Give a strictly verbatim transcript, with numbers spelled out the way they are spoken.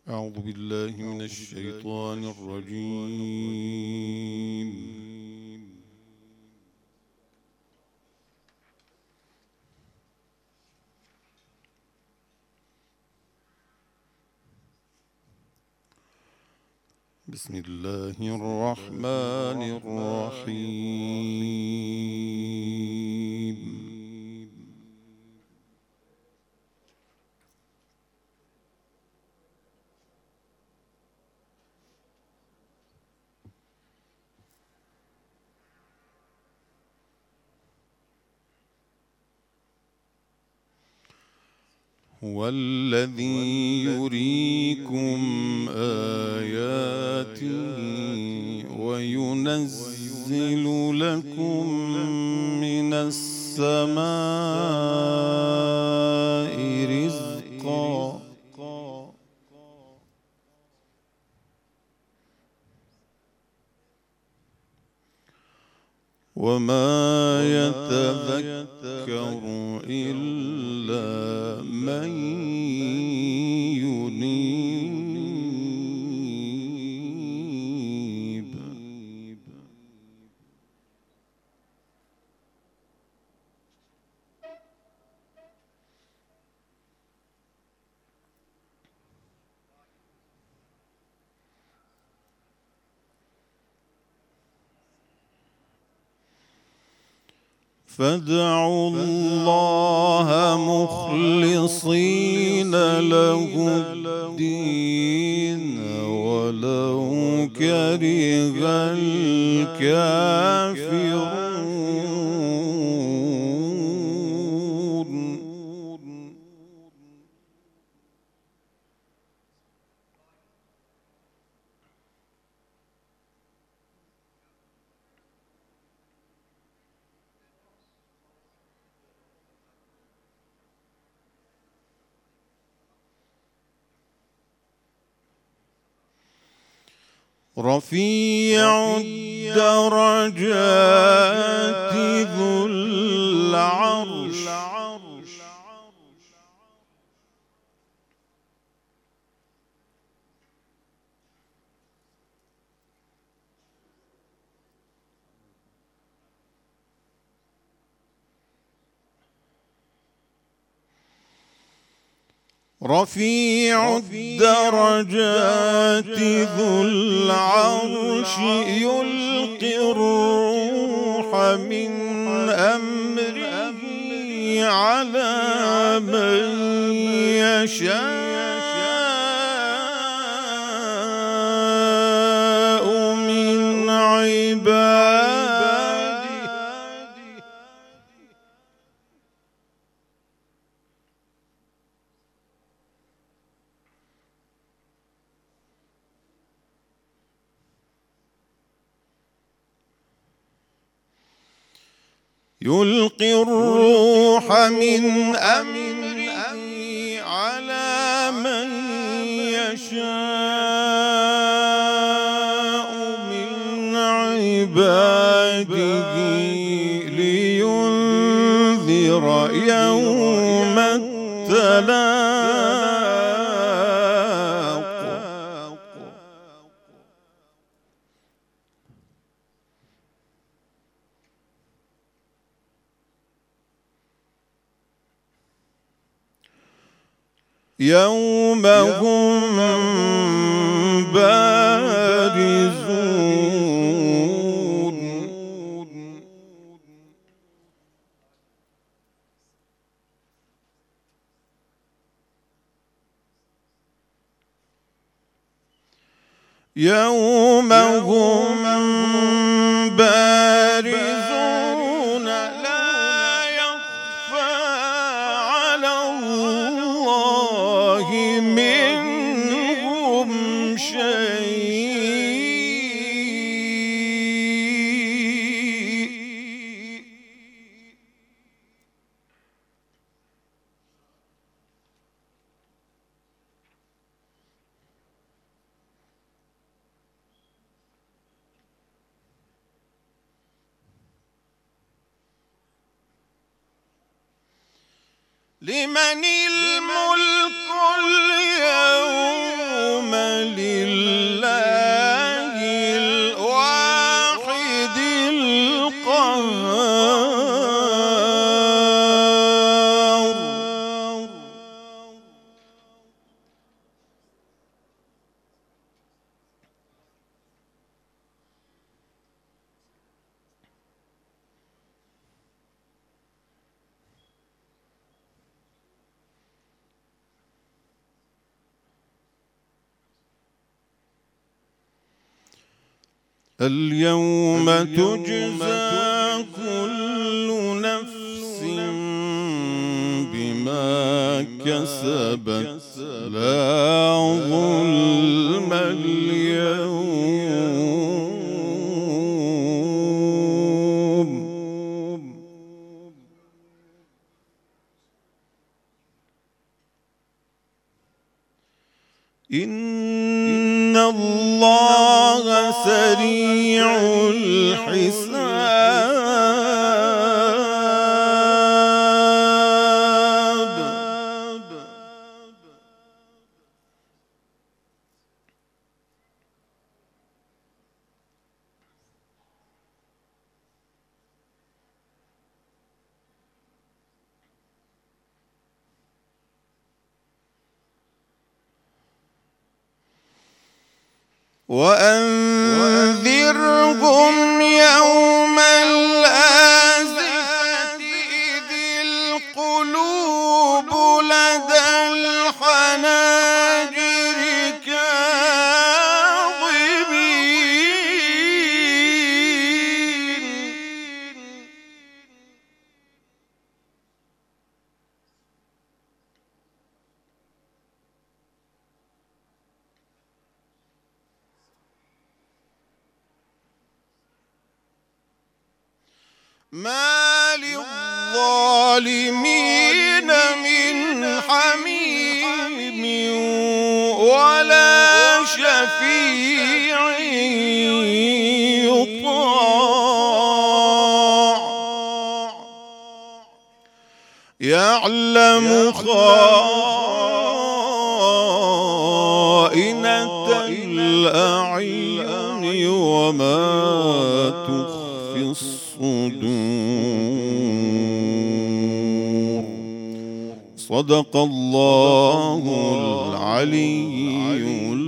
أعوذ بالله من الشيطان الرجيم. بسم الله الرحمن الرحيم. هو الذي يريكم آياته وينزل لكم من السماء رزقا وما يتذكر إلا من ينيب. فادعوا الله مخلصين له الدين ولو كره الكافرون. رفيع الدرجات ذو العرش رفيع الدرجات ذو العرش يلقي الروح من أمره على من يشاء من عباده. يلقي الروح من أمره على من يشاء من عباده لينذر يوم التلاق. يوم هم بارزون يوم هم بارزون لا يخفى على الله منهم شيء. لمن الملك اليوم اليوم تجزى كل نفس بما كسبت لا ظلم اليوم. إن الله سريع الحساب. وأنذرهم يوم الآزفة إذ القلوب لدى الحناجر كاظمين ما للظالمين من حميم ولا شفيع يطاع يعلم خائنة الأعين وما تخفي الصدور. صدق الله العلي